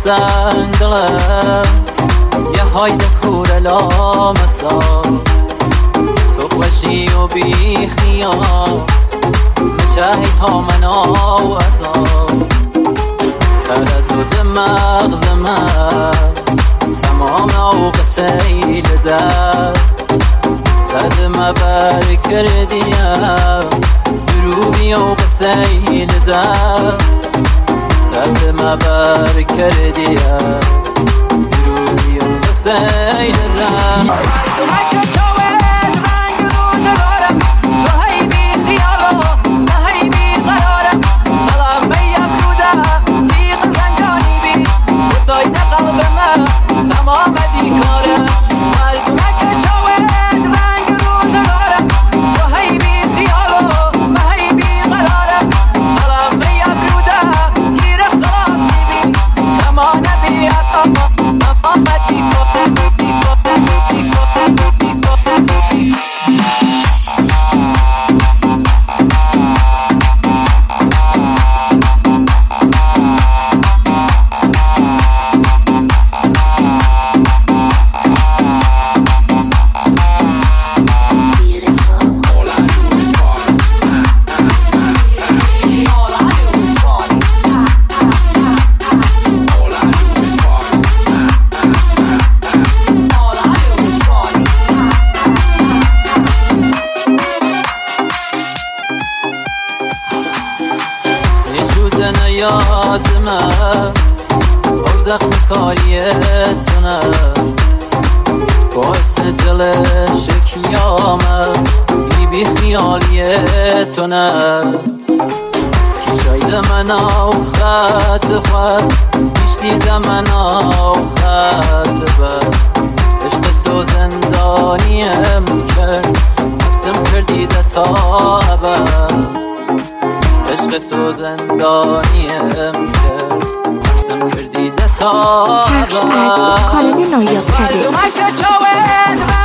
سنگلم یه های دکور لامسا تو خوشی و بی خیال مشاهی ها منا و ازا تردد مغز من تمام او قسیل در صدمه بر کردیم دروبی او قسیل در صدمه بر کردیم دروبی او قسیل در یادمه او زخم کاریتونه باعث دل شکیامه بی خیالیتونه کی شاید من او خط خود بیش دیده من او خط بد عشق تو زندانیم کرد حبسم کردیده تا ابد عشق تو زندانیم کرد حبسم کردیده تا ابد کارن نایاب کرده